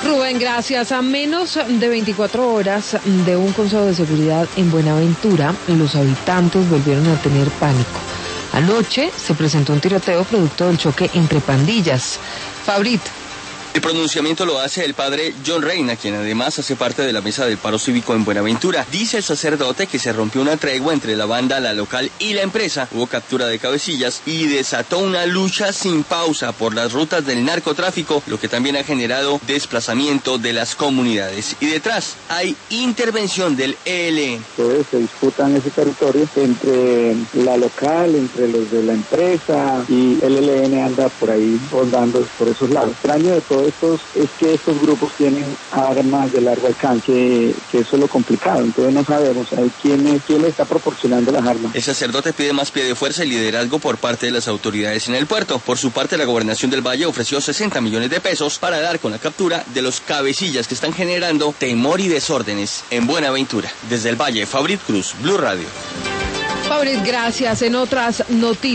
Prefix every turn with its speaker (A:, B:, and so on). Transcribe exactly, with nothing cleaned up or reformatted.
A: Rubén, gracias. A menos de veinticuatro horas de un consejo de seguridad en Buenaventura, los habitantes volvieron a tener pánico. Anoche se presentó un tiroteo producto del choque entre pandillas. Fabrit.
B: El pronunciamiento lo hace el padre John Reina, quien además hace parte de la mesa del paro cívico en Buenaventura. Dice el sacerdote que se rompió una tregua entre la banda, la local y la empresa. Hubo captura de cabecillas y desató una lucha sin pausa por las rutas del narcotráfico, lo que también ha generado desplazamiento de las comunidades. Y detrás hay intervención del E L N.
C: Entonces se disputan ese territorio entre la local, entre los de la empresa, y el E L N anda por ahí rondando por esos lados. El extraño de todo estos es que estos grupos tienen armas de largo alcance, que, que eso es lo complicado. Entonces no sabemos ahí quién, quién le está proporcionando las armas.
B: El sacerdote pide más pie de fuerza y liderazgo por parte de las autoridades en el puerto. Por su parte, la Gobernación del Valle ofreció sesenta millones de pesos para dar con la captura de los cabecillas que están generando temor y desórdenes en Buenaventura. Desde el Valle, Fabrit Cruz, Blue Radio.
A: Fabrit, gracias. En otras noticias.